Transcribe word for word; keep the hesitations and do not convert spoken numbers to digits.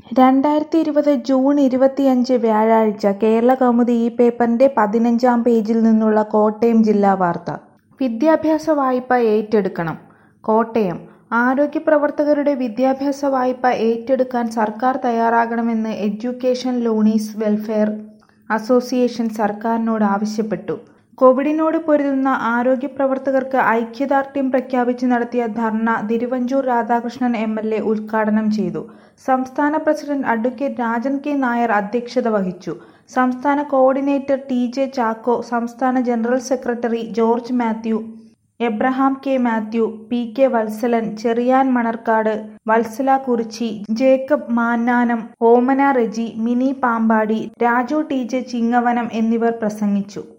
രണ്ടായിരത്തി ഇരുപത് ജൂൺ ഇരുപത്തിയഞ്ച് വ്യാഴാഴ്ച കേരളകൗമുദി ഈ പേപ്പറിന്റെ പതിനഞ്ചാം പേജിൽ നിന്നുള്ള കോട്ടയം ജില്ലാ വാർത്ത. വിദ്യാഭ്യാസ വായ്പ ഏറ്റെടുക്കണം. കോട്ടയം ആരോഗ്യപ്രവർത്തകരുടെ വിദ്യാഭ്യാസ വായ്പ ഏറ്റെടുക്കാൻ സർക്കാർ തയ്യാറാകണമെന്ന് എഡ്യൂക്കേഷൻ ലോണീസ് വെൽഫെയർ അസോസിയേഷൻ സർക്കാരിനോട് ആവശ്യപ്പെട്ടു. കോവിഡിനോട് പൊരുതുന്ന ആരോഗ്യപ്രവർത്തകർക്ക് ഐക്യദാർഢ്യം പ്രഖ്യാപിച്ച് നടത്തിയ ധർണ Thiruvanchoor Radhakrishnan M L A ഉദ്ഘാടനം ചെയ്തു. സംസ്ഥാന president advocate Rajan K Nair അധ്യക്ഷത വഹിച്ചു. സംസ്ഥാന കോർഡിനേറ്റർ ടി ജെ ചാക്കോ, സംസ്ഥാന general secretary George Mathew, Abraham K Mathew, P K Vatsalan, Cherian Manarcad, Vatsala Kurichi, Jacob Mannanam, Omana Reji, Mini Pampady, Raju T J Chingavanam എന്നിവർ പ്രസംഗിച്ചു.